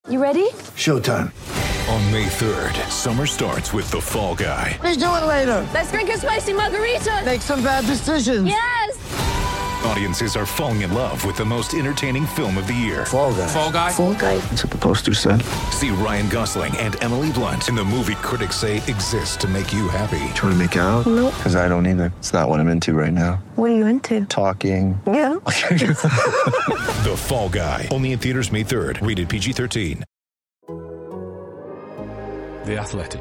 You ready? Showtime. On May 3rd, summer starts with The Fall Guy. Let's do it later. Let's drink a spicy margarita. Make some bad decisions. Yes! Audiences are falling in love with the most entertaining film of the year. Fall Guy. Fall Guy? Fall Guy. That's what the poster said. See Ryan Gosling and Emily Blunt in the movie critics say exists to make you happy. Trying to make it out? Nope. Because I don't either. It's not what I'm into right now. What are you into? Talking. Yeah. The Fall Guy. Only in theaters May 3rd. Rated PG-13. The Athletic.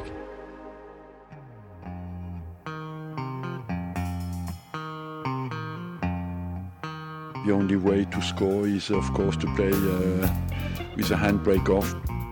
The only way to score is, of course, to play with a handbrake off.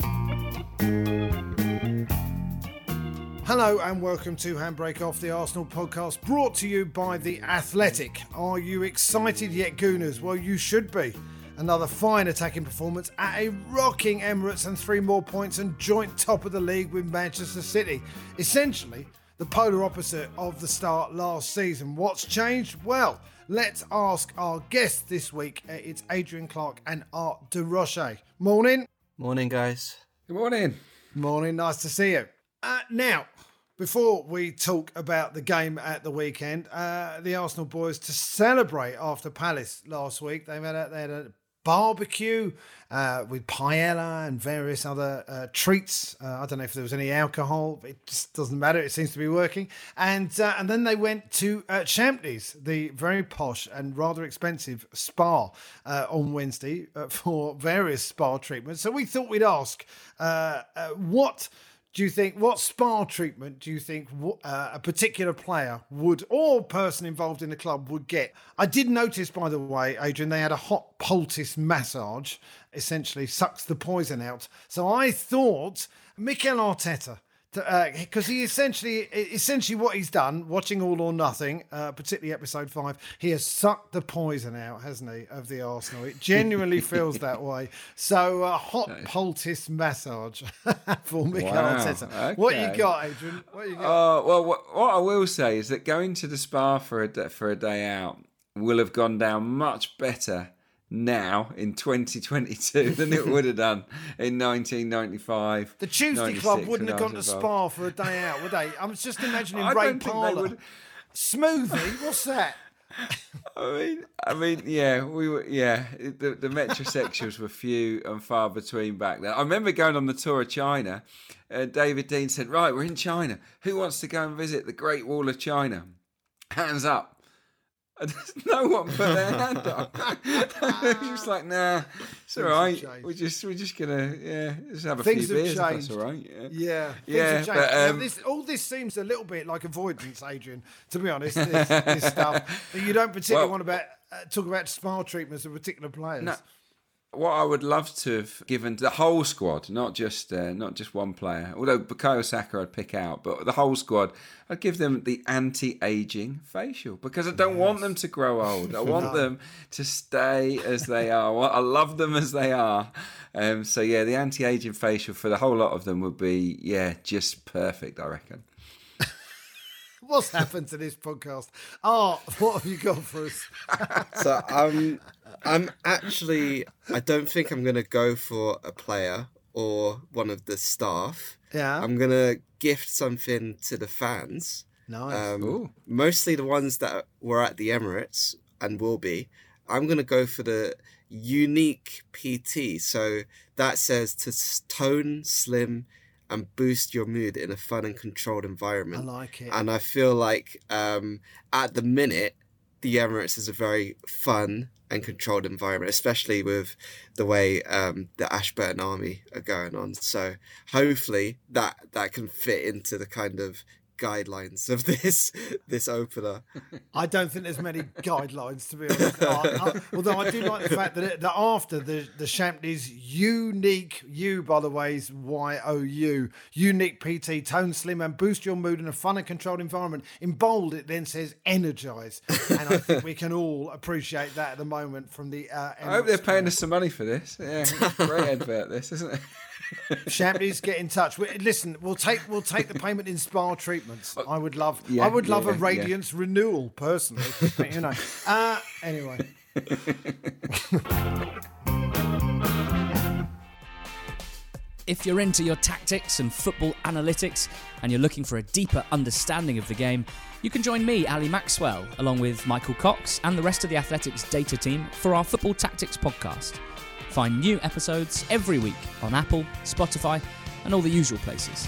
Hello and welcome to Handbrake Off, the Arsenal podcast brought to you by The Athletic. Are you excited yet, Gooners? Well, you should be. Another fine attacking performance at a rocking Emirates and 3 more points and joint top of the league with Manchester City. Essentially, the polar opposite of the start last season. What's changed? Well, let's ask our guests this week. It's Adrian Clark and Art de Roche. Morning. Morning, guys. Good morning. Morning, nice to see you. Now, before we talk about the game at the weekend, the Arsenal boys, to celebrate after Palace last week, they had a barbecue with paella and various other treats. I don't know if there was any alcohol. It just doesn't matter. It seems to be working. And then they went to Champneys, the very posh and rather expensive spa on Wednesday for various spa treatments. So we thought we'd ask what spa treatment do you think a particular player would, or person involved in the club would get? I did notice, by the way, Adrian, they had a hot poultice massage, essentially sucks the poison out. So I thought Mikel Arteta, because he essentially what he's done, watching All or Nothing, particularly episode 5, he has sucked the poison out, hasn't he, of the Arsenal? It genuinely feels that way. So hot poultice massage for Mikel Arteta. Okay. What you got, Adrian? What you got? Well, what I will say is that going to the spa for a day out will have gone down much better now in 2022 than it would have done in 1995. The Tuesday Club wouldn't have gone to Spa for a day out, would they? I'm just imagining Ray Parlour. Smoothie? What's that? I mean, yeah, we were. Yeah, the metrosexuals were few and far between back then. I remember going on the tour of China. David Dean said, "Right, we're in China. Who wants to go and visit the Great Wall of China? Hands up." No one put their hand up. It was just like, nah, it's all right. We're just gonna just have a few beers. If that's all right. Yeah. But all this seems a little bit like avoidance, Adrian. To be honest, this stuff that you don't particularly want to talk about spa treatments of particular players. No. What I would love to have given the whole squad, not just one player, although Bukayo Saka I'd pick out, but the whole squad, I'd give them the anti-aging facial because I don't want them to grow old. I want them to stay as they are. I love them as they are. So yeah, the anti-aging facial for the whole lot of them would be just perfect, I reckon. What's happened to this podcast? What have you got for us? So I'm actually, I don't think I'm going to go for a player or one of the staff. Yeah. I'm going to gift something to the fans. Nice. Mostly the ones that were at the Emirates and will be. I'm going to go for the unique PT. So that says to tone, slim, and boost your mood in a fun and controlled environment. I like it. And I feel like at the minute, the Emirates is a very fun and controlled environment, especially with the way the Ashburton Army are going on. So hopefully that can fit into the kind of guidelines of this opener. I don't think there's many guidelines, to be honest. Although I do like the fact that after the Champneys unique, by the way, is YOU, unique PT, tone slim and boost your mood in a fun and controlled environment. In bold, it then says energise. And I think we can all appreciate that at the moment from the I hope they're paying us some money for this. Yeah, great advert this, isn't it? Champneys, get in touch. Listen, we'll take the payment in spa treatments. I would love a Radiance renewal personally. But, anyway. If you're into your tactics and football analytics and you're looking for a deeper understanding of the game, you can join me, Ali Maxwell, along with Michael Cox and the rest of the Athletics data team for our Football Tactics podcast. Find new episodes every week on Apple, Spotify, and all the usual places.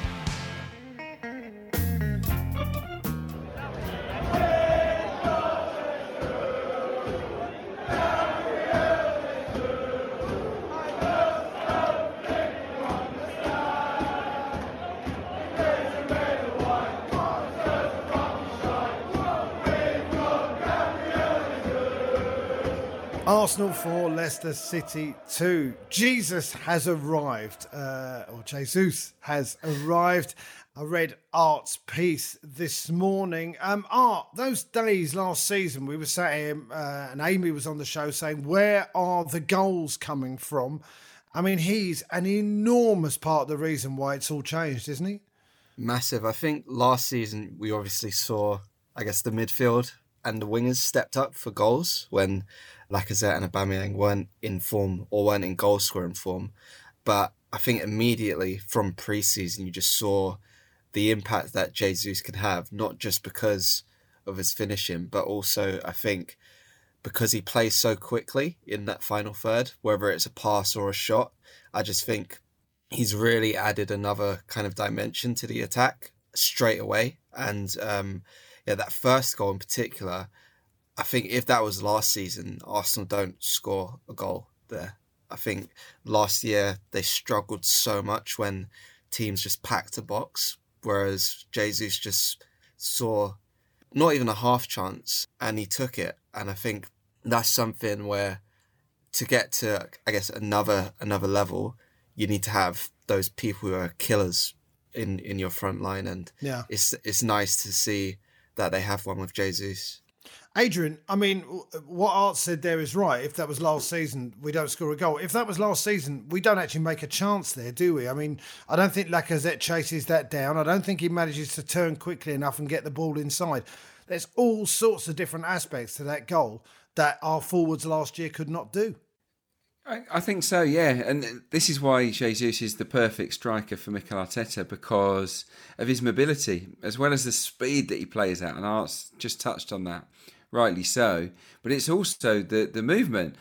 Arsenal 4, Leicester City 2. Jesus has arrived, or Jesus has arrived. I read Art's piece this morning. Art, those days last season, we were sat here, and Amy was on the show saying, where are the goals coming from? I mean, he's an enormous part of the reason why it's all changed, isn't he? Massive. I think last season we obviously saw, the midfield and the wingers stepped up for goals when Lacazette and Aubameyang weren't in form or weren't in goal scoring form. But I think immediately from pre-season, you just saw the impact that Jesus can have, not just because of his finishing, but also I think because he plays so quickly in that final third, whether it's a pass or a shot. I just think he's really added another kind of dimension to the attack straight away. And that first goal in particular, I think if that was last season, Arsenal don't score a goal there. I think last year they struggled so much when teams just packed a box, whereas Jesus just saw not even a half chance and he took it. And I think that's something where to get to, another level, you need to have those people who are killers in your front line. And it's nice to see that they have one with Jesus. Adrian, I mean, what Art said there is right. If that was last season, we don't score a goal. If that was last season, we don't actually make a chance there, do we? I mean, I don't think Lacazette chases that down. I don't think he manages to turn quickly enough and get the ball inside. There's all sorts of different aspects to that goal that our forwards last year could not do. I think so, yeah. And this is why Jesus is the perfect striker for Mikel Arteta, because of his mobility, as well as the speed that he plays at. And Art's just touched on that, rightly so. But it's also the movement.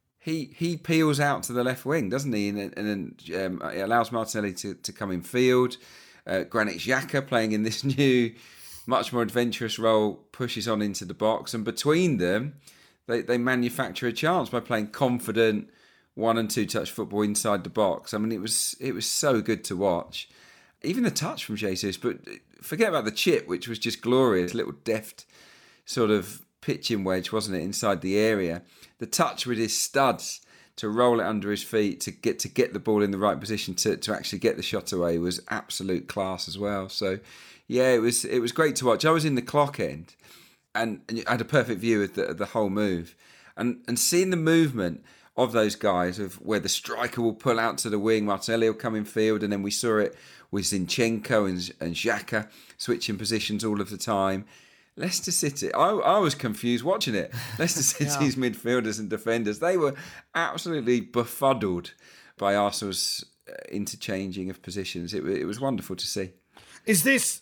He peels out to the left wing, doesn't he? And it allows Martinelli to come in field. Granit Xhaka, playing in this new, much more adventurous role, pushes on into the box. And between them, they manufacture a chance by playing confident 1 and 2 touch football inside the box. I mean, it was so good to watch. Even the touch from Jesus, but forget about the chip, which was just glorious. Little deft sort of pitching wedge, wasn't it, inside the area. The touch with his studs to roll it under his feet to get the ball in the right position to actually get the shot away was absolute class as well. So, yeah, it was great to watch. I was in the clock end and I had a perfect view of the whole move. And seeing the movement of those guys, of where the striker will pull out to the wing, Martinelli will come in field, and then we saw it with Zinchenko and Xhaka switching positions all of the time. Leicester City, I was confused watching it. Leicester City's midfielders and defenders, they were absolutely befuddled by Arsenal's interchanging of positions. It was wonderful to see. Is this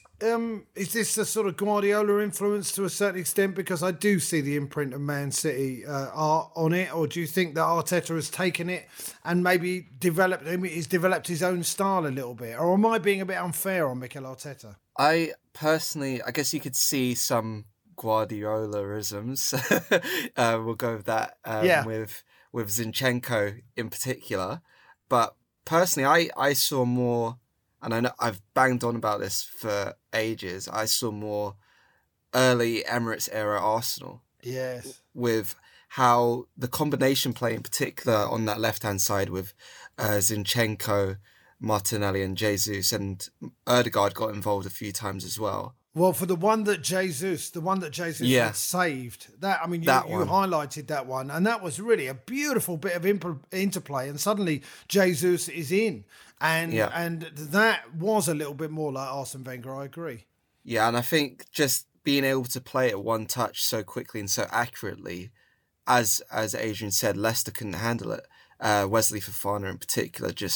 a sort of Guardiola influence to a certain extent? Because I do see the imprint of Man City art on it. Or do you think that Arteta has taken it and maybe he's developed his own style a little bit? Or am I being a bit unfair on Mikel Arteta? I personally, I guess you could see some Guardiola-isms. We'll go with that with Zinchenko in particular. But personally, I saw more... And I know I've banged on about this for ages. I saw more early Emirates era Arsenal. Yes. With how the combination play in particular on that left-hand side with Zinchenko, Martinelli and Jesus, and Ødegaard got involved a few times as well. Well, for the one that Jesus had saved, you highlighted that one, and that was really a beautiful bit of interplay, and suddenly Jesus is in, and that was a little bit more like Arsene Wenger, I agree. Yeah, and I think just being able to play it one touch so quickly and so accurately, as Adrian said, Leicester couldn't handle it. Wesley Fofana in particular just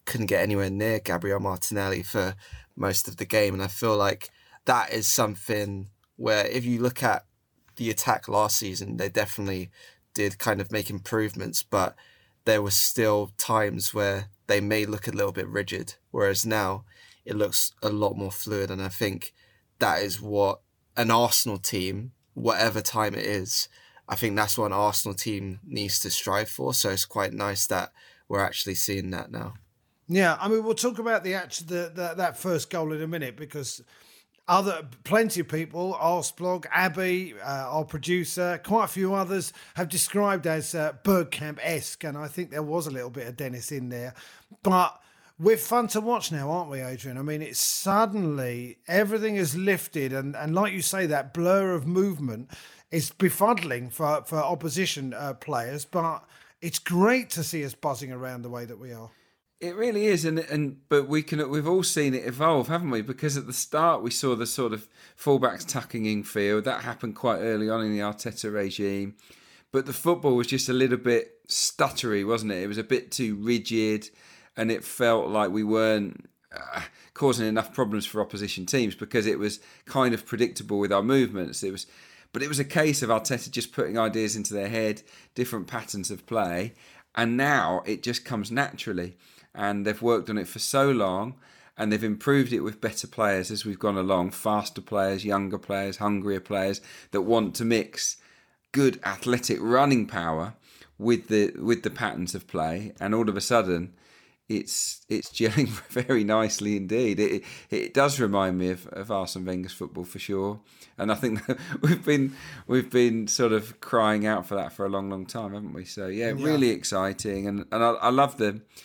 couldn't get anywhere near Gabriel Martinelli for most of the game. And I feel like that is something where if you look at the attack last season, they definitely did kind of make improvements, but there were still times where they may look a little bit rigid, whereas now it looks a lot more fluid. And I think that is what an Arsenal team, whatever time it is, I think that's what an Arsenal team needs to strive for. So it's quite nice that we're actually seeing that now. Yeah, I mean, we'll talk about that first goal in a minute, because plenty of people, Arsblog, Abby, our producer, quite a few others have described as Bergkamp-esque, and I think there was a little bit of Dennis in there. But we're fun to watch now, aren't we, Adrian? I mean, it's suddenly everything is lifted, and like you say, that blur of movement is befuddling for opposition players, but it's great to see us buzzing around the way that we are. It really is, but we've all seen it evolve, haven't we? Because at the start we saw the sort of fullbacks tucking in field. That happened quite early on in the Arteta regime, but the football was just a little bit stuttery, wasn't it? It was a bit too rigid, and it felt like we weren't causing enough problems for opposition teams because it was kind of predictable with our movements. But it was a case of Arteta just putting ideas into their head, different patterns of play, and now it just comes naturally. And they've worked on it for so long, and they've improved it with better players as we've gone along, faster players, younger players, hungrier players that want to mix good athletic running power with the patterns of play. And all of a sudden, it's gelling very nicely indeed. It does remind me of Arsene Wenger's football for sure, and I think that we've been sort of crying out for that for a long time, haven't we? So yeah. Really exciting, and I love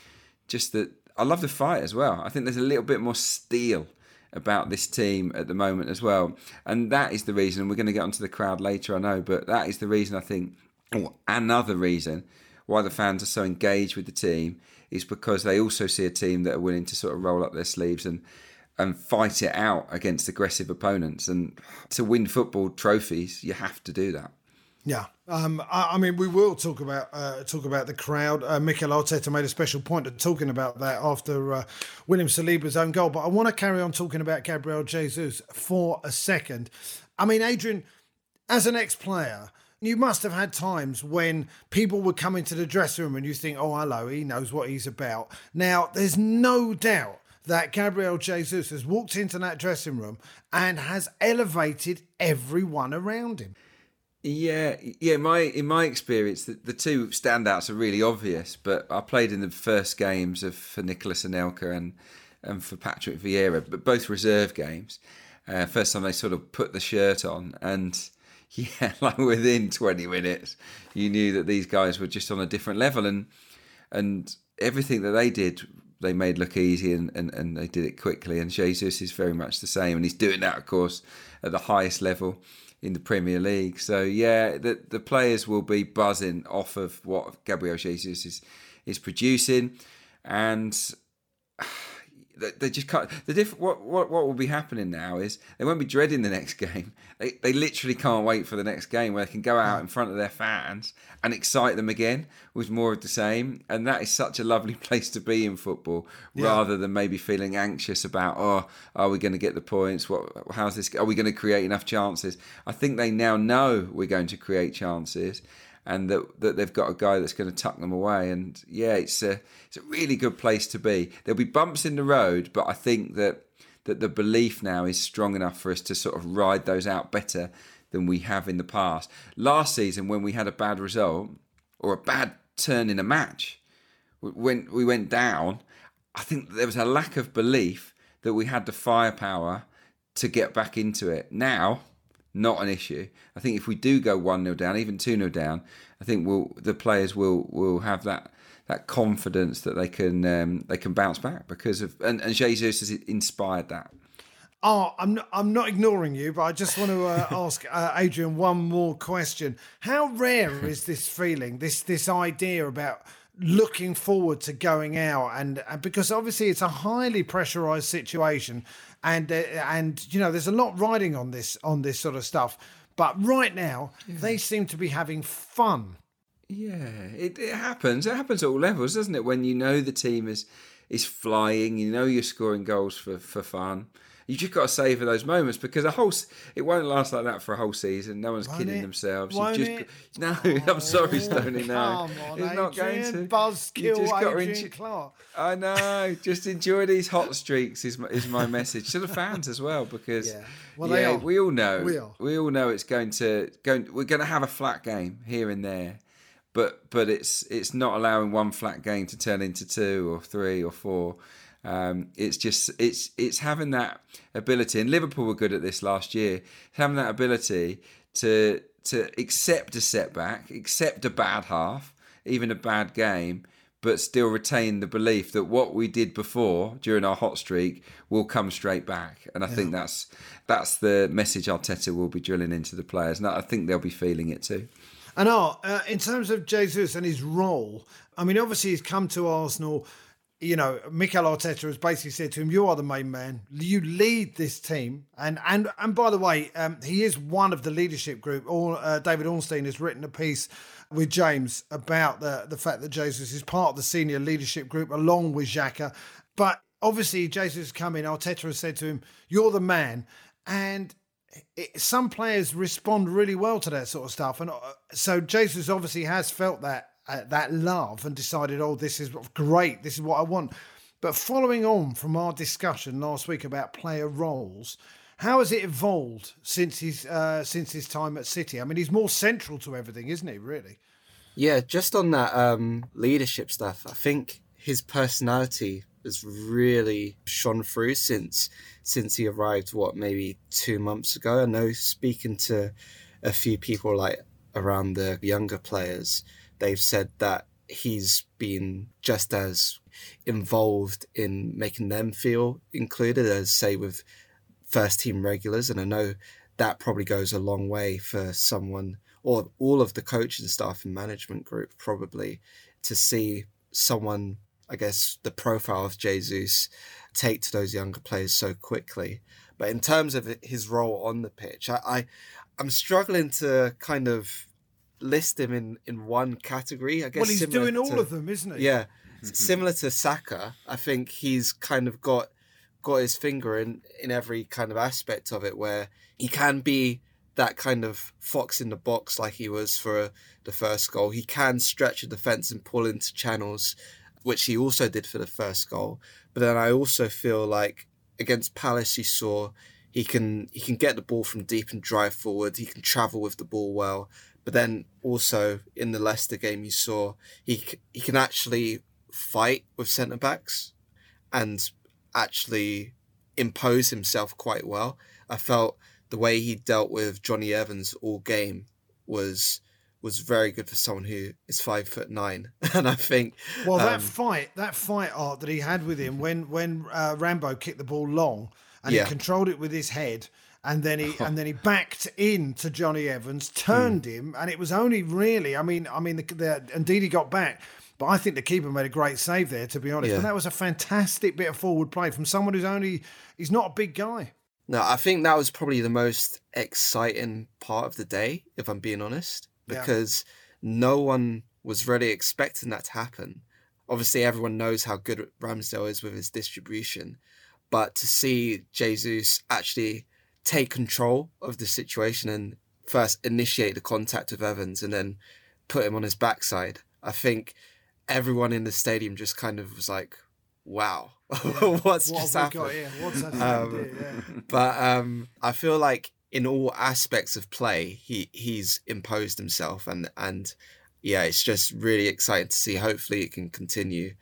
I love the fight as well. I think there's a little bit more steel about this team at the moment as well, and that is the reason. And we're going to get onto the crowd later, I know, but that is the reason I think, or another reason why the fans are so engaged with the team is because they also see a team that are willing to sort of roll up their sleeves and fight it out against aggressive opponents. And to win football trophies, you have to do that. Yeah, I mean, we will talk about the crowd. Mikel Arteta made a special point of talking about that after William Saliba's own goal. But I want to carry on talking about Gabriel Jesus for a second. I mean, Adrian, as an ex-player, you must have had times when people would come into the dressing room and you think, oh, hello, he knows what he's about. Now, there's no doubt that Gabriel Jesus has walked into that dressing room and has elevated everyone around him. Yeah. In my experience, the two standouts are really obvious. But I played in the first games for Nicolas Anelka and for Patrick Vieira, but both reserve games. First time they sort of put the shirt on, and yeah, like within 20 minutes, you knew that these guys were just on a different level, and everything that they did, they made look easy, and they did it quickly. And Jesus is very much the same, and he's doing that, of course, at the highest level in the Premier League. So yeah, the players will be buzzing off of what Gabriel Jesus is producing, and they just can't. What will be happening now is they won't be dreading the next game. They literally can't wait for the next game where they can go out in front of their fans and excite them again with more of the same. And that is such a lovely place to be in football, rather than maybe feeling anxious about, oh, are we going to get the points? How's this? Are we going to create enough chances? I think they now know we're going to create chances, and that they've got a guy that's going to tuck them away. And yeah, it's a really good place to be. There'll be bumps in the road, but I think that the belief now is strong enough for us to sort of ride those out better than we have in the past. Last season, when we had a bad result or a bad turn in a match, when we went down, I think there was a lack of belief that we had the firepower to get back into it. Now, not an issue. I think if we do go 1-0 down, even 2-0 down, I think the players will have that confidence that they can bounce back because of and Jesus has inspired that. Oh, I'm not ignoring you, but I just want to ask Adrian one more question. How rare is this feeling, this idea about looking forward to going out, and because obviously it's a highly pressurized situation, and you know there's a lot riding on this sort of stuff. But right now they seem to be having fun. Yeah, it happens. It happens at all levels, doesn't it? When you know the team is is flying. You know you're scoring goals for fun. You just got to savour those moments because it won't last like that for a whole season. No one's kidding themselves. No, I'm sorry, Stoney. No, come on, it's not going to. Buzzkill, Adrian Clark. I know. Just enjoy these hot streaks is my message to the fans as well because we all know we all know it's going to we're going to have a flat game here and there. But it's not allowing one flat game to turn into 2 or 3 or 4. It's having that ability, and Liverpool were good at this last year. Having that ability to accept a setback, accept a bad half, even a bad game, but still retain the belief that what we did before during our hot streak will come straight back. And I think that's the message Arteta will be drilling into the players, and I think they'll be feeling it too. And in terms of Jesus and his role, I mean, obviously he's come to Arsenal. You know, Mikel Arteta has basically said to him, "You are the main man. You lead this team." And by the way, he is one of the leadership group. David Ornstein has written a piece with James about the fact that Jesus is part of the senior leadership group along with Xhaka. But obviously, Jesus has come in. Arteta has said to him, "You're the man," and some players respond really well to that sort of stuff. And so Jesus obviously has felt that love and decided, this is great, this is what I want. But following on from our discussion last week about player roles, how has it evolved since his time at City? I mean, he's more central to everything, isn't he, really? Yeah, just on that leadership stuff, I think his personality has really shone through since he arrived, maybe 2 months ago. I know speaking to a few people like around the younger players, they've said that he's been just as involved in making them feel included as, say, with first team regulars. And I know that probably goes a long way for someone, or all of the coaching staff and management group probably, to see someone, I guess, the profile of Jesus take to those younger players so quickly. But in terms of his role on the pitch, I'm struggling to kind of list him in one category. I guess. Well, he's doing all of them, isn't he? Yeah, similar to Saka. I think he's kind of got his finger in every kind of aspect of it, where he can be that kind of fox in the box like he was for the first goal. He can stretch a defence and pull into channels, which he also did for the first goal. But then I also feel like against Palace, you saw he can get the ball from deep and drive forward. He can travel with the ball well. But then also in the Leicester game, you saw he can actually fight with centre-backs and actually impose himself quite well. I felt the way he dealt with Johnny Evans all game was very good for someone who is 5'9", and I think that fight art that he had with him when Rambo kicked the ball long and he controlled it with his head. And then he backed in to Johnny Evans, turned him, and it was only really, indeed he got back, but I think the keeper made a great save there, to be honest. Yeah. But that was a fantastic bit of forward play from someone he's not a big guy. No, I think that was probably the most exciting part of the day, if I'm being honest, because no one was really expecting that to happen. Obviously, everyone knows how good Ramsdale is with his distribution, but to see Jesus actually take control of the situation and first initiate the contact with Evans and then put him on his backside, I think everyone in the stadium just kind of was like, wow, what's just happened? What's happened? But I feel like in all aspects of play, he's imposed himself, and it's just really exciting to see. Hopefully it can continue,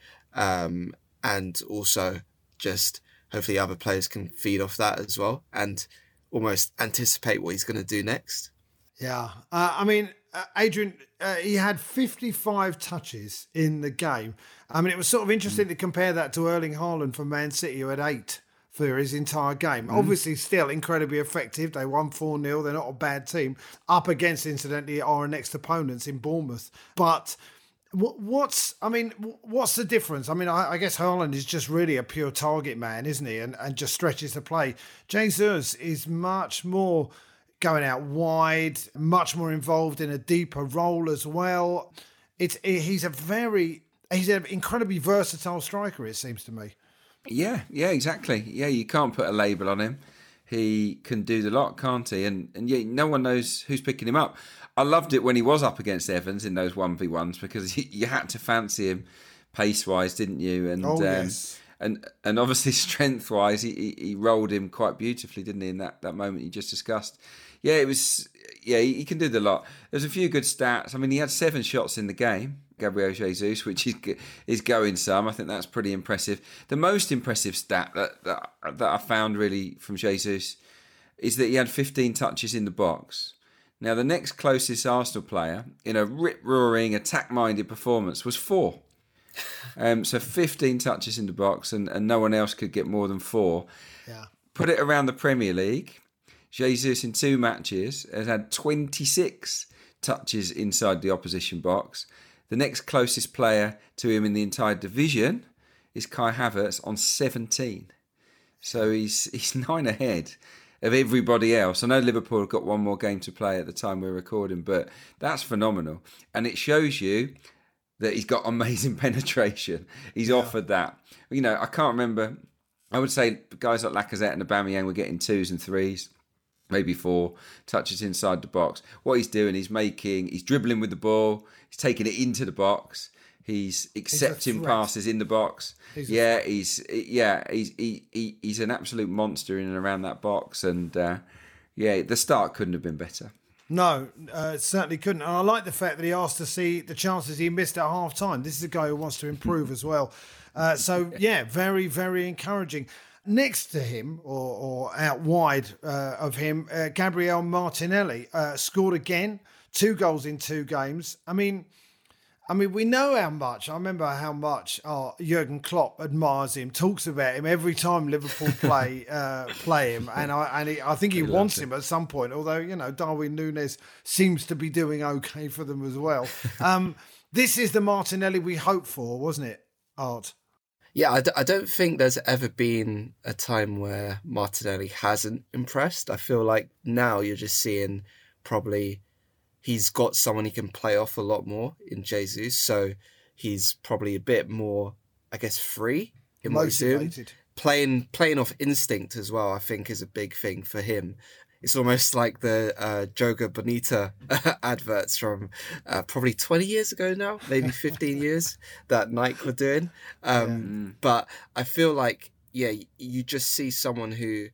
and also just hopefully other players can feed off that as well and almost anticipate what he's going to do next. Yeah. Adrian, he had 55 touches in the game. I mean, it was sort of interesting to compare that to Erling Haaland from Man City, who had 8 for his entire game. Obviously, still incredibly effective. They won 4-0. They're not a bad team. Up against, incidentally, our next opponents in Bournemouth. But what's the difference? I mean, I guess Haaland is just really a pure target man, isn't he? And just stretches the play. Jesus is much more going out wide, much more involved in a deeper role as well. He's a very He's an incredibly versatile striker, it seems to me. Yeah, exactly. Yeah, you can't put a label on him. He can do the lot, can't he? And yeah, no one knows who's picking him up. I loved it when he was up against Evans in those 1v1s because you had to fancy him pace-wise, didn't you? And yes. And obviously strength-wise, he rolled him quite beautifully, didn't he, in that moment you just discussed. Yeah, it was. Yeah, he can do the lot. There's a few good stats. I mean, he had 7 shots in the game, Gabriel Jesus, which is going some. I think that's pretty impressive. The most impressive stat that I found really from Jesus is that he had 15 touches in the box. Now, the next closest Arsenal player in a rip-roaring, attack-minded performance was 4. So 15 touches in the box, and no one else could get more than 4. Yeah. Put it around the Premier League. Jesus in 2 matches has had 26 touches inside the opposition box. The next closest player to him in the entire division is Kai Havertz on 17. So he's 9 ahead of everybody else. I know Liverpool have got one more game to play at the time we're recording, but that's phenomenal. And it shows you that he's got amazing penetration. He's offered that. You know, I can't remember. I would say guys like Lacazette and Aubameyang were getting 2s and 3s. Maybe 4 touches inside the box. What he's doing, he's dribbling with the ball. He's taking it into the box. He's accepting passes in the box. He's an absolute monster in and around that box. And the start couldn't have been better. No, it certainly couldn't. And I like the fact that he asked to see the chances he missed at half time. This is a guy who wants to improve as well. Very, very encouraging. Next to him, or out wide of him, Gabriel Martinelli scored again, 2 goals in 2 games. I mean, we know how much. I remember how much Jurgen Klopp admires him, talks about him every time Liverpool play him, and I think he wants him at some point. Although Darwin Núñez seems to be doing okay for them as well. This is the Martinelli we hoped for, wasn't it, Art? Yeah, I don't think there's ever been a time where Martinelli hasn't impressed. I feel like now you're just seeing probably he's got someone he can play off a lot more in Jesus. So he's probably a bit more, I guess, free in what he's doing. Playing off instinct as well, I think, is a big thing for him. It's almost like the Joga Bonita adverts from probably 20 years ago now, maybe 15 years, that Nike were doing. But I feel like, you just see someone who,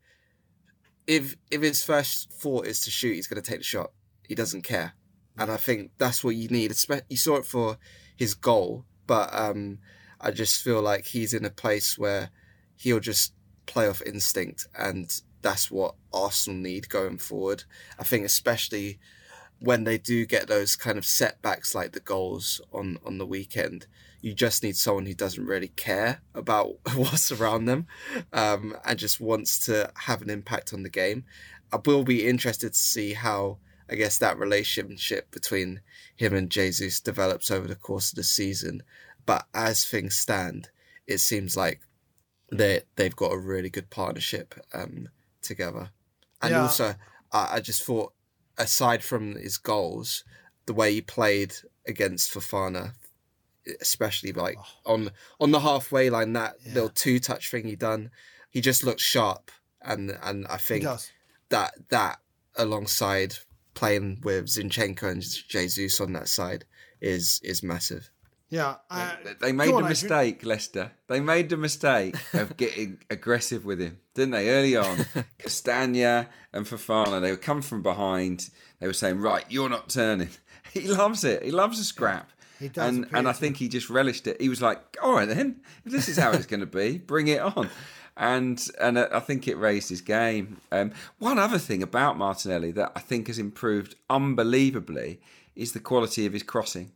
if his first thought is to shoot, he's going to take the shot. He doesn't care. And I think that's what you need. You saw it for his goal, but I just feel like he's in a place where he'll just play off instinct, and that's what Arsenal need going forward. I think especially when they do get those kind of setbacks like the goals on the weekend, you just need someone who doesn't really care about what's around them and just wants to have an impact on the game. I will be interested to see how, I guess, that relationship between him and Jesus develops over the course of the season. But as things stand, it seems like they've got a really good partnership together. And also, I just thought, aside from his goals, the way he played against Fofana, especially like on the halfway line, that little 2-touch thing he done, he just looked sharp. And I think that alongside playing with Zinchenko and Jesus on that side is massive. Yeah, they made the mistake, Leicester. They made the mistake of getting aggressive with him, didn't they? Early on, Castagna and Fofana, they would come from behind. They were saying, "Right, you're not turning." He loves it. He loves a scrap. He does, and I think he just relished it. He was like, "All right, then, if this is how it's going to be, bring it on." And I think it raised his game. One other thing about Martinelli that I think has improved unbelievably is the quality of his crossing.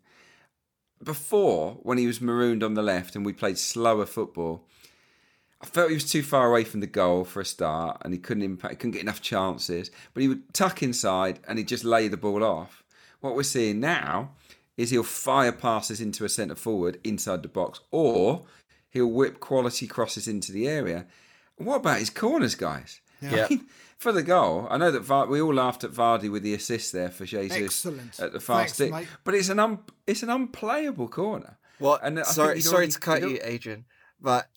Before, when he was marooned on the left and we played slower football, I felt he was too far away from the goal for a start, and he couldn't get enough chances. But he would tuck inside and he'd just lay the ball off. What we're seeing now is he'll fire passes into a centre forward inside the box, or he'll whip quality crosses into the area. What about his corners, guys? Yeah. I mean, for the goal, I know that we all laughed at Vardy with the assist there for Jesus. Excellent. At the fast stick, mate. but it's an unplayable corner. What? And I Sorry think to cut you, Adrian, but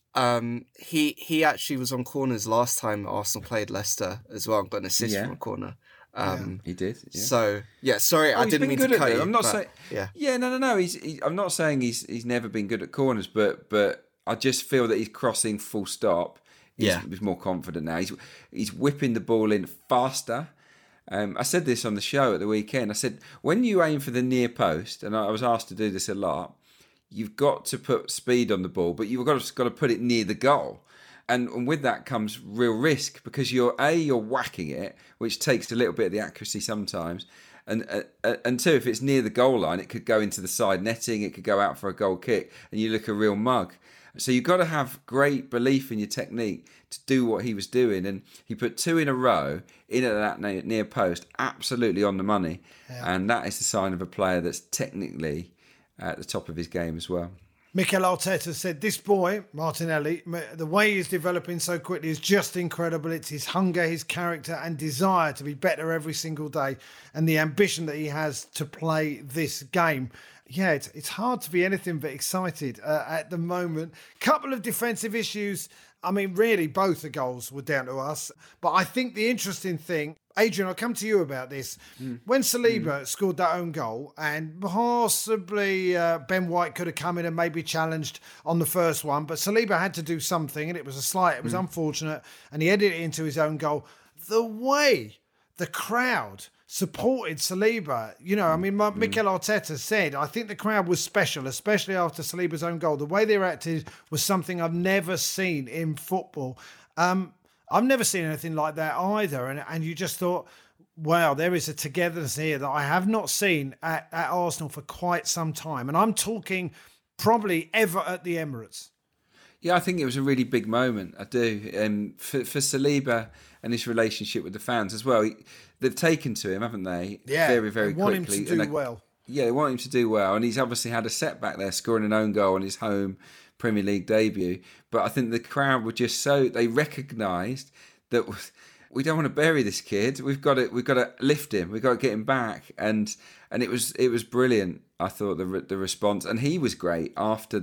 he actually was on corners last time Arsenal played Leicester as well and got an assist from a corner. He did. Yeah. So sorry, I didn't mean to cut you. I'm not saying. Yeah, no. I'm not saying he's never been good at corners, but I just feel that he's crossing full stop. He's more confident now. He's whipping the ball in faster. I said this on the show at the weekend. I said, when you aim for the near post, and I was asked to do this a lot, you've got to put speed on the ball, but you've got to put it near the goal. And with that comes real risk, because you're whacking it, which takes a little bit of the accuracy sometimes. And two, if it's near the goal line, it could go into the side netting, it could go out for a goal kick, and you look a real mug. So you've got to have great belief in your technique to do what he was doing. And he put 2 in a row in at that near post, absolutely on the money. Yeah. And that is the sign of a player that's technically at the top of his game as well. Mikel Arteta said, this boy, Martinelli, the way he's developing so quickly is just incredible. It's his hunger, his character and desire to be better every single day, and the ambition that he has to play this game. Yeah, it's hard to be anything but excited at the moment. Couple of defensive issues. I mean, really, both the goals were down to us. But I think the interesting thing, Adrian, I'll come to you about this. When Saliba scored that own goal, and possibly Ben White could have come in and maybe challenged on the first one, but Saliba had to do something, and it was it was unfortunate, and he headed it into his own goal. The way the crowd supported Saliba, Mikel Arteta said, I think the crowd was special, especially after Saliba's own goal. The way they reacted was something I've never seen in football. I've never seen anything like that either. And you just thought, wow, there is a togetherness here that I have not seen at Arsenal for quite some time. And I'm talking probably ever at the Emirates. Yeah, I think it was a really big moment. I do. For Saliba and his relationship with the fans as well. They've taken to him, haven't they? Yeah, very, very they want quickly. him to do well. Yeah, they want him to do well. And he's obviously had a setback there, scoring an own goal on his home Premier League debut. But I think the crowd were just they recognised that we don't want to bury this kid. We've got to lift him. We've got to get him back. And it was brilliant. I thought the response, and he was great after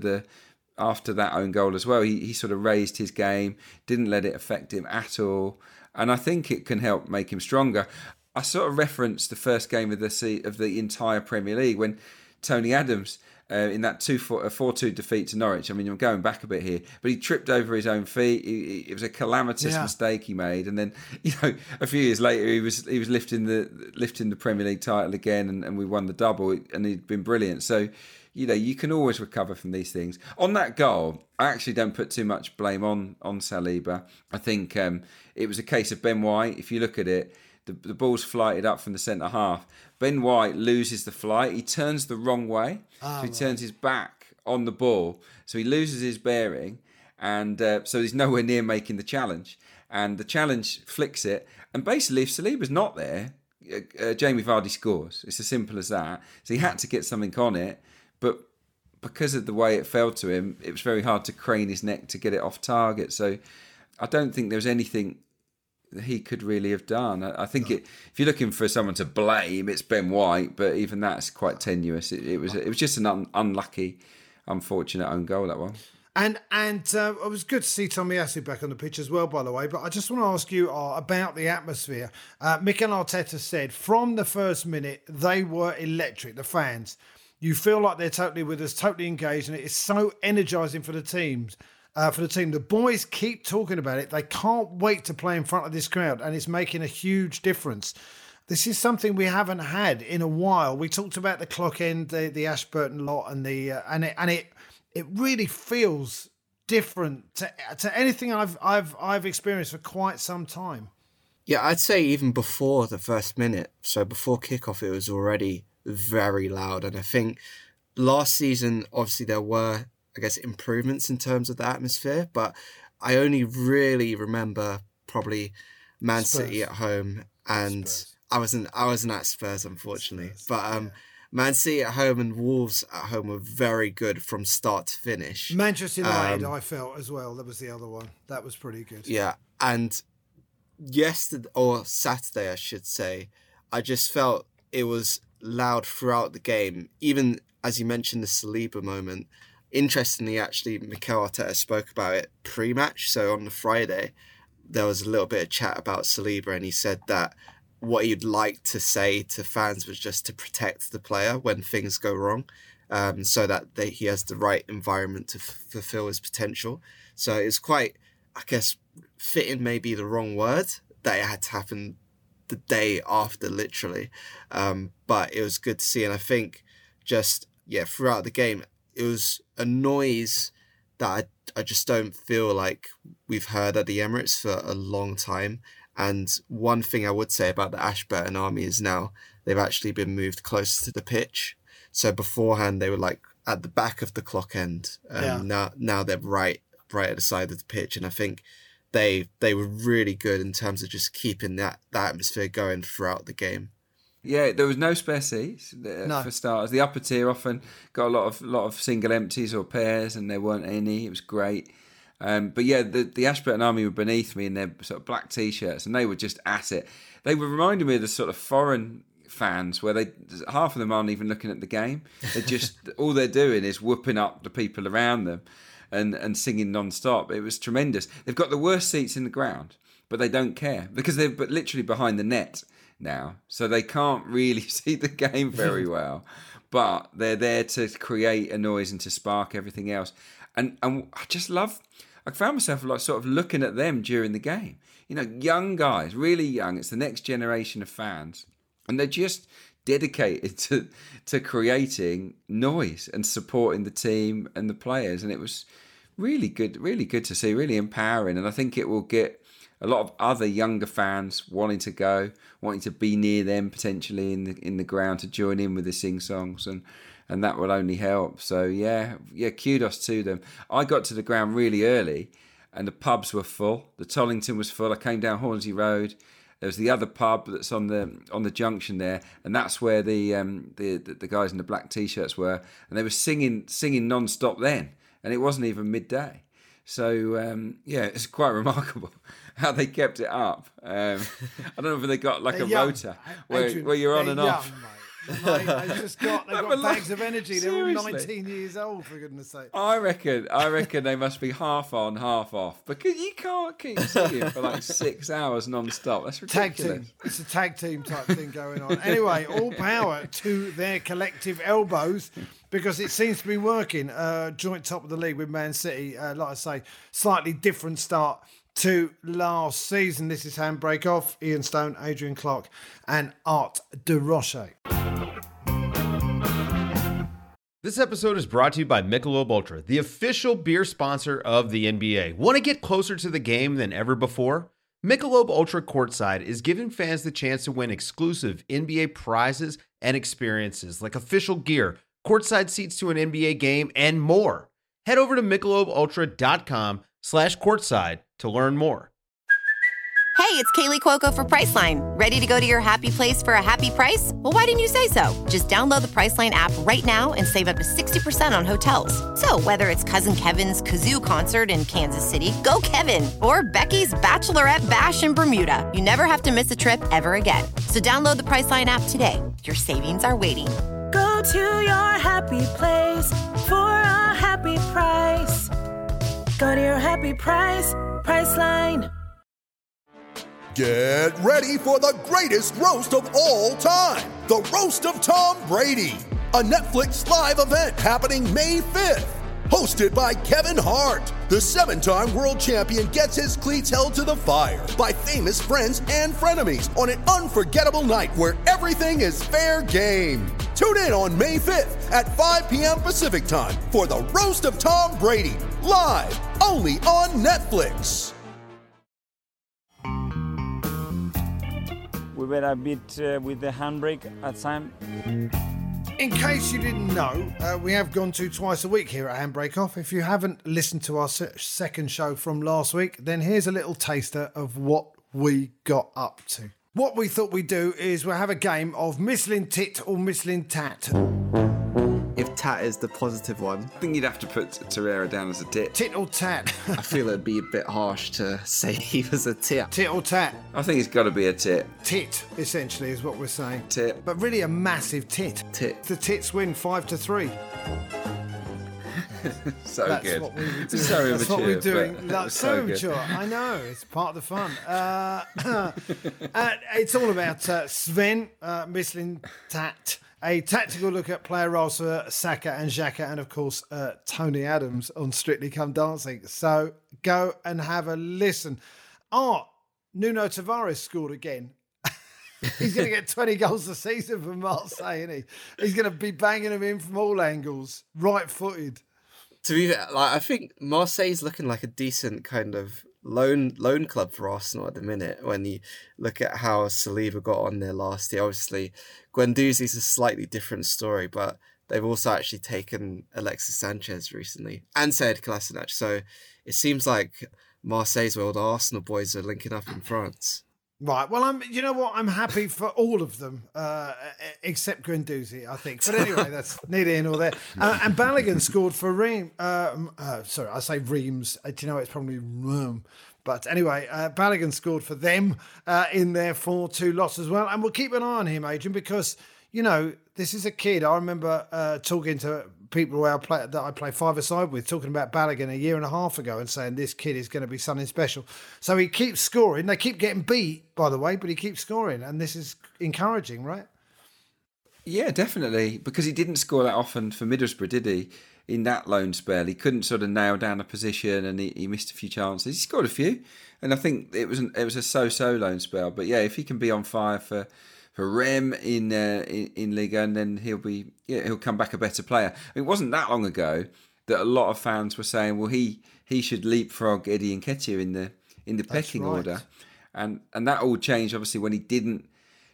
that own goal as well. He sort of raised his game, didn't let it affect him at all. And I think it can help make him stronger. I sort of referenced the first game of the entire Premier League when Tony Adams, in that 4-2 defeat to Norwich. I mean, I'm going back a bit here, but he tripped over his own feet. It was a calamitous mistake he made, and then a few years later he was lifting the Premier League title again, and we won the double, and he'd been brilliant. So you can always recover from these things. On that goal, I actually don't put too much blame on Saliba. I think it was a case of Ben White. If you look at it, the ball's flighted up from the centre half. Ben White loses the flight. He turns the wrong way. So he turns his back on the ball. So he loses his bearing. And so he's nowhere near making the challenge. And the challenge flicks it. And basically, if Saliba's not there, Jamie Vardy scores. It's as simple as that. So he had to get something on it. But because of the way it fell to him, it was very hard to crane his neck to get it off target. So I don't think there was anything that he could really have done. I think if you're looking for someone to blame, it's Ben White, but even that's quite tenuous. It was just an unlucky, unfortunate own goal, that one. And it was good to see Tomiyasu back on the pitch as well, by the way. But I just want to ask you about the atmosphere. Mikel Arteta said from the first minute, they were electric, the fans. You feel like they're totally with us, totally engaged, and it is so energising for the teams. The boys keep talking about it. They can't wait to play in front of this crowd, and it's making a huge difference. This is something we haven't had in a while. We talked about the clock end, the Ashburton lot, and it really feels different to anything I've experienced for quite some time. Yeah, I'd say even before the first minute, so before kickoff, it was already very loud. And I think last season, obviously there were, I guess, improvements in terms of the atmosphere, but I only really remember probably Man City at home, and Spurs. I wasn't at Spurs, unfortunately. But Man City at home and Wolves at home were very good from start to finish. Manchester United, I felt as well. That was the other one. That was pretty good. Yeah, and yesterday or Saturday, I should say, I just felt it was loud throughout the game. Even as you mentioned, the Saliba moment, interestingly, actually, Mikel Arteta spoke about it pre-match. So on the Friday, there was a little bit of chat about Saliba, and he said that what he'd like to say to fans was just to protect the player when things go wrong, so that he has the right environment to fulfill his potential. So it's quite, I guess, fitting may be the wrong word, that it had to happen the day after, literally. But it was good to see. And I think throughout the game, it was a noise that I just don't feel like we've heard at the Emirates for a long time. And one thing I would say about the Ashburton Army is now they've actually been moved closer to the pitch. So beforehand, they were like at the back of the clock end. Now they're right at the side of the pitch. And I think they were really good in terms of just keeping that atmosphere going throughout the game. Yeah, there was no spare seats for starters. The upper tier often got a lot of single empties or pairs, and there weren't any. It was great. But yeah, the Ashburton Army were beneath me in their sort of black T-shirts, and they were just at it. They were reminding me of the sort of foreign fans where half of them aren't even looking at the game. They're just all they're doing is whooping up the people around them and singing non-stop. It was tremendous. They've got the worst seats in the ground, but they don't care because they're literally behind the net now, so they can't really see the game very well. But they're there to create a noise and to spark everything else. And I just love. I found myself like sort of looking at them during the game. You know, young guys, really young. It's the next generation of fans, and they're just dedicated to creating noise and supporting the team and the players. And it was really good to see, really empowering. And I think it will get a lot of other younger fans wanting to be near them potentially in the ground to join in with the sing-songs, and that will only help. So yeah, kudos to them. I got to the ground really early, and the pubs were full. The Tollington was full. I came down Hornsey Road. There was the other pub that's on the junction there, and that's where the guys in the black T-shirts were, and they were singing non-stop then, and it wasn't even midday. So it's quite remarkable how they kept it up. I don't know if they got like a rota where you're on and off. They've got bags of energy. They're all 19 years old, for goodness sake. I reckon they must be half on, half off, because you can't keep singing for like 6 hours non-stop. That's ridiculous. Tag team. It's a tag team type thing going on. Anyway, all power to their collective elbows, because it seems to be working. Joint top of the league with Man City. Like I say, slightly different start to last season. This is Handbrake Off. Ian Stone, Adrian Clark, and Art de Roche. This episode is brought to you by Michelob Ultra, the official beer sponsor of the NBA. Want to get closer to the game than ever before? Michelob Ultra Courtside is giving fans the chance to win exclusive NBA prizes and experiences like official gear, courtside seats to an NBA game, and more. Head over to MichelobUltra.com/courtside to learn more. Hey, it's Kaylee Cuoco for Priceline. Ready to go to your happy place for a happy price? Well, why didn't you say so? Just download the Priceline app right now and save up to 60% on hotels. So whether it's Cousin Kevin's Kazoo Concert in Kansas City, go Kevin, or Becky's Bachelorette Bash in Bermuda, you never have to miss a trip ever again. So download the Priceline app today. Your savings are waiting. Go to your happy place for a happy price. Go to your happy price, Priceline. Get ready for the greatest roast of all time, the Roast of Tom Brady, a Netflix live event happening May 5th. Hosted by Kevin Hart, the 7-time world champion gets his cleats held to the fire by famous friends and frenemies on an unforgettable night where everything is fair game. Tune in on May 5th at 5 p.m. Pacific time for the Roast of Tom Brady, live only on Netflix. We were a bit with the handbrake at time. In case you didn't know, we have gone to twice a week here at Handbrake Off. If you haven't listened to our second show from last week, then here's a little taster of what we got up to. What we thought we'd do is we'll have a game of Michelin Tit or Michelin Tat. If tat is the positive one, I think you'd have to put Torreira down as a tit. Tit or tat? I feel it'd be a bit harsh to say he was a tit. Tit or tat? I think it's got to be a tit. Tit, essentially, is what we're saying. Tit. But really a massive tit. Tit. The Tits win 5-3. So That's good. what we were doing. So That's what we're immature, doing. but That's so so good. mature. I know. It's part of the fun. It's all about Sven Mislintat. A tactical look at player roles for Saka and Xhaka, and of course Tony Adams on Strictly Come Dancing. So go and have a listen. Nuno Tavares scored again. He's going to get 20 goals a season for Marseille, isn't he? He's going to be banging them in from all angles, right-footed. To be fair, I think Marseille's looking like a decent kind of loan club for Arsenal at the minute. When you look at how Saliba got on there last year, obviously Guendouzi's a slightly different story, but they've also actually taken Alexis Sanchez recently and Sead Kolasinac. So it seems like Marseille's where all the Arsenal boys are linking up in France. Right. Well, you know what? I'm happy for all of them, except Guendouzi, I think. But anyway, that's neither here nor there. And Balogun scored for Reims. Sorry, I say Reims. Do you know, it's probably Rome. But anyway, Balogun scored for them in their 4-2 loss as well. And we'll keep an eye on him, Adrian, because, you know, this is a kid. I remember talking to people that I play five-a-side with, talking about Balogun a year and a half ago and saying this kid is going to be something special. So he keeps scoring. They keep getting beat, by the way, but he keeps scoring. And this is encouraging, right? Yeah, definitely. Because he didn't score that often for Middlesbrough, did he? In that loan spell, he couldn't sort of nail down a position, and he missed a few chances. He scored a few, and I think it was a so-so loan spell. But yeah, if he can be on fire for Rem in Liga, and then he'll come back a better player. It wasn't that long ago that a lot of fans were saying, well, he should leapfrog Eddie Nketiah in the pecking order, and that all changed obviously when he didn't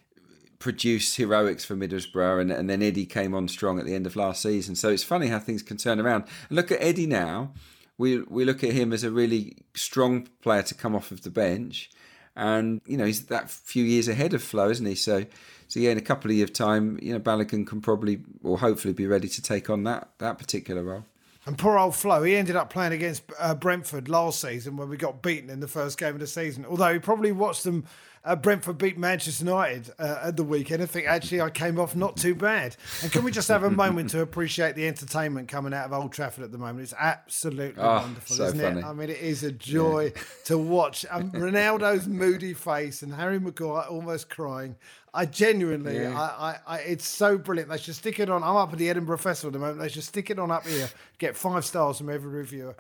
produce heroics for Middlesbrough, and then Eddie came on strong at the end of last season. So it's funny how things can turn around. And look at Eddie now. We look at him as a really strong player to come off of the bench. And, you know, he's that few years ahead of Flo, isn't he? So yeah, in a couple of years' time, you know, Balogun can probably or hopefully be ready to take on that particular role. And poor old Flo, he ended up playing against Brentford last season when we got beaten in the first game of the season. Although he probably watched them, Brentford beat Manchester United at the weekend. I think actually I came off not too bad. And can we just have a moment to appreciate the entertainment coming out of Old Trafford at the moment? It's absolutely wonderful, so isn't funny. it? I mean, it is a joy to watch. Ronaldo's moody face and Harry Maguire almost crying. I genuinely, I it's so brilliant. They should stick it on. I'm up at the Edinburgh Festival at the moment. They should stick it on up here. Get 5 stars from every reviewer.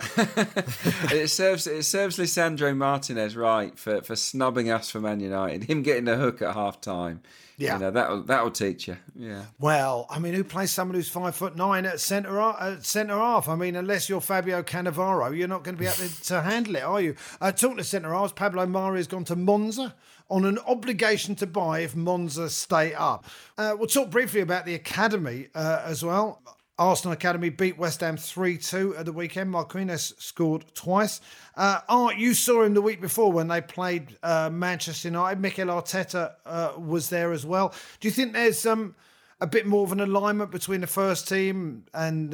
It serves Lisandro Martinez right for snubbing us for Man United. Him getting the hook at half time. Yeah, you know, that'll teach you. Yeah. Well, I mean, who plays someone who's 5'9" at centre half? I mean, unless you're Fabio Cannavaro, you're not going to be able to handle it, are you? Talking to centre halves, Pablo Mari has gone to Monza on an obligation to buy if Monza stay up. We'll talk briefly about the academy as well. Arsenal Academy beat West Ham 3-2 at the weekend. Marquinhos scored twice. Art, you saw him the week before when they played Manchester United. Mikel Arteta was there as well. Do you think there's a bit more of an alignment between the first team and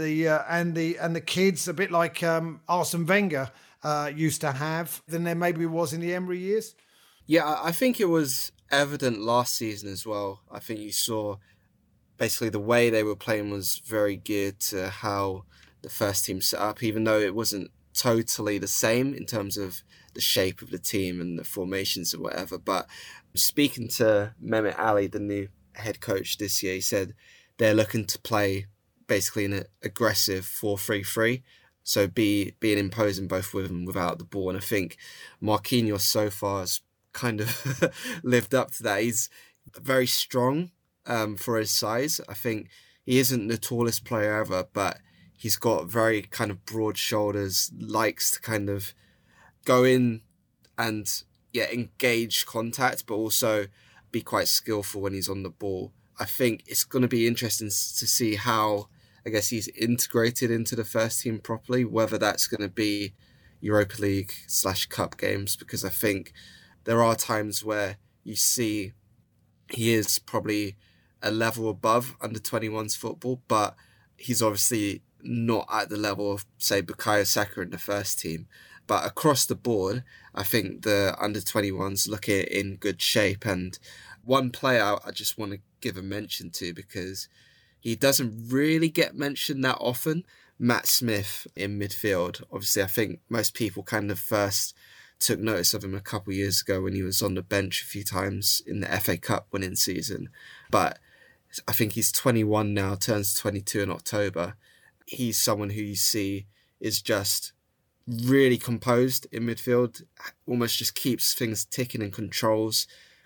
the kids, a bit like Arsene Wenger used to have, than there maybe was in the Emery years? Yeah, I think it was evident last season as well. I think you saw basically the way they were playing was very geared to how the first team set up, even though it wasn't totally the same in terms of the shape of the team and the formations or whatever. But speaking to Mehmet Ali, the new head coach this year, he said they're looking to play basically in an aggressive 4-3-3. So being imposing both with and without the ball. And I think Marquinhos so far has kind of lived up to that. He's very strong for his size. I think he isn't the tallest player ever, but he's got very kind of broad shoulders, likes to kind of go in and engage contact, but also be quite skillful when he's on the ball. I think it's going to be interesting to see how, I guess, he's integrated into the first team properly, whether that's going to be Europa League / Cup games, because I think there are times where you see he is probably a level above under-21s football, but he's obviously not at the level of, say, Bukayo Saka in the first team. But across the board, I think the under-21s look in good shape. And one player I just want to give a mention to, because he doesn't really get mentioned that often, Matt Smith in midfield. Obviously, I think most people kind of first took notice of him a couple of years ago when he was on the bench a few times in the FA Cup winning season. But I think he's 21 now, turns 22 in October. He's someone who you see is just really composed in midfield, almost just keeps things ticking and controls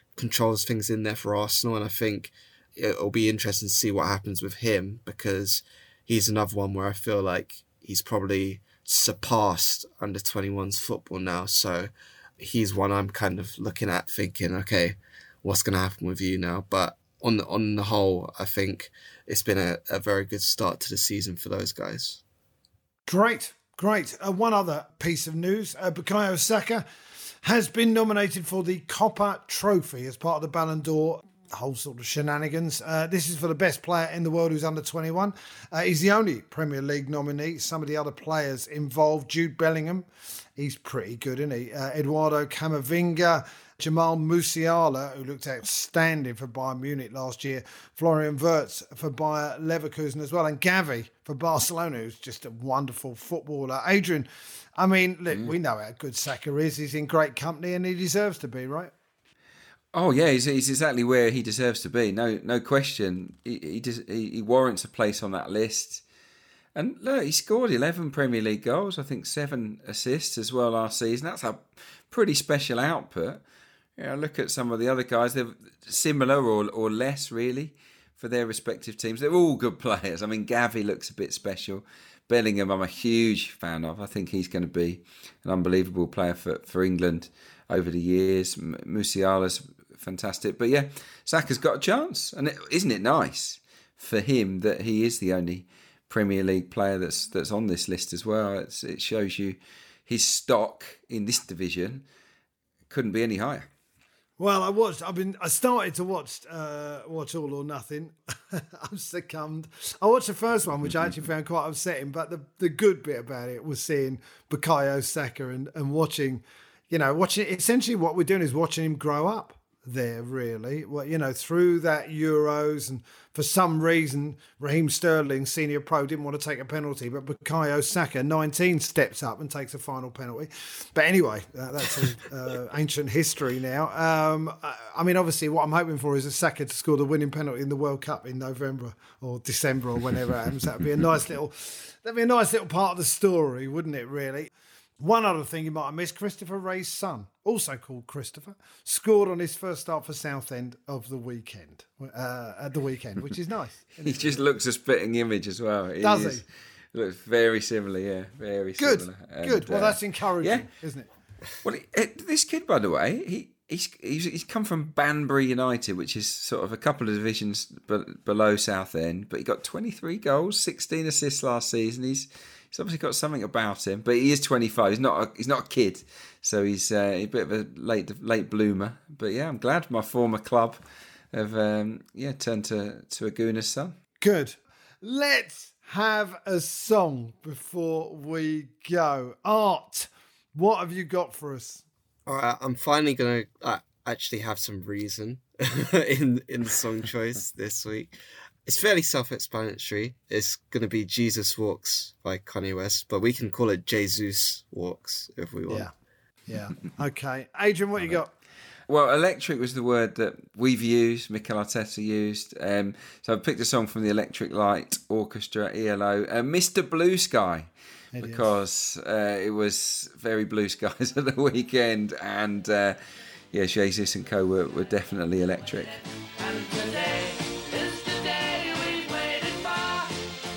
things in there for Arsenal. And I think it'll be interesting to see what happens with him, because he's another one where I feel like he's probably surpassed under 21s football now. So he's one I'm kind of looking at thinking, okay, what's going to happen with you now? But on the whole, I think it's been a very good start to the season for those guys. Great. One other piece of news, Bukayo Saka has been nominated for the Coppa Trophy as part of the Ballon d'Or whole sort of shenanigans. This is for the best player in the world who's under 21. He's the only Premier League nominee. Some of the other players involved, Jude Bellingham, he's pretty good, isn't he? Eduardo Camavinga, Jamal Musiala, who looked outstanding for Bayern Munich last year, Florian Wirtz for Bayer Leverkusen as well, and Gavi for Barcelona, who's just a wonderful footballer. Adrian, I mean, look, we know how good Saka is. He's in great company and he deserves to be, right? Oh yeah, he's exactly where he deserves to be. No question. He warrants a place on that list. And look, he scored 11 Premier League goals. I think 7 assists as well last season. That's a pretty special output. Look at some of the other guys. They're similar or less really for their respective teams. They're all good players. I mean, Gavi looks a bit special. Bellingham, I'm a huge fan of. I think he's going to be an unbelievable player for England over the years. Musiala's fantastic. But yeah, Saka's got a chance. And isn't it nice for him that he is the only Premier League player that's on this list as well? It shows you his stock in this division couldn't be any higher. Well, I started to watch All or Nothing. I'm succumbed. I watched the first one, which I actually found quite upsetting, but the good bit about it was seeing Bukayo Saka and watching essentially what we're doing is watching him grow up there, really. Well, through that Euros, and for some reason, Raheem Sterling, senior pro, didn't want to take a penalty, but Bukayo Saka, 19, steps up and takes a final penalty. But anyway, that's all ancient history now. I mean, obviously, what I'm hoping for is a Saka to score the winning penalty in the World Cup in November or December or whenever it happens. That'd be a nice little part of the story, wouldn't it? Really. One other thing you might have missed, Christopher Wray's son, also called Christopher, scored on his first start for Southend at the weekend, which is nice. He just looks a spitting image as well. Does he? Looks very similar, yeah. Very similar. Good. Well, that's encouraging, isn't it? Well, this kid, by the way, he's come from Banbury United, which is sort of a couple of divisions below Southend, but he got 23 goals, 16 assists last season. He's obviously got something about him, but he is 25. He's not a kid, so he's a bit of a late bloomer. But yeah, I'm glad my former club have turned to a Gooner's son. Good. Let's have a song before we go. Art, what have you got for us? All right, I'm finally going to actually have some reason in the song choice this week. It's fairly self-explanatory. It's going to be Jesus Walks by Kanye West, but we can call it Jesus Walks if we want. Yeah. Okay. Adrian, what you got? Well, electric was the word that we've used, Mikel Arteta used. So I picked a song from the Electric Light Orchestra, ELO, Mr. Blue Sky, because it was very blue skies at the weekend, and Jesus and co were definitely electric. And today is the day we've waited for.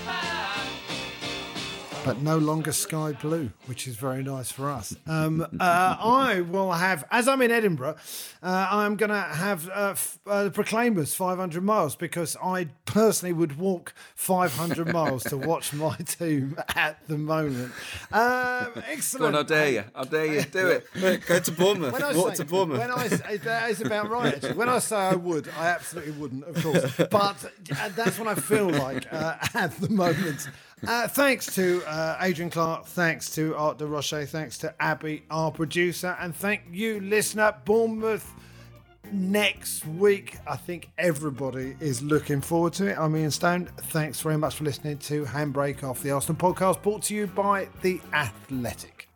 But no longer sky blue, which is very nice for us. I will have, as I'm in Edinburgh, I'm going to have the Proclaimers 500 miles, because I personally would walk 500 miles to watch my team at the moment. Excellent. Go on, I'll dare you. Do it. Go to Bournemouth. Walk to Bournemouth. That is about right, actually. When I say I would, I absolutely wouldn't, of course. But that's what I feel like at the moment. Thanks to Adrian Clark, thanks to Art de Roche, thanks to Abby, our producer, and thank you, listener. Bournemouth next week. I think everybody is looking forward to it. I'm Ian Stone. Thanks very much for listening to Handbrake Off, the Arsenal podcast, brought to you by The Athletic.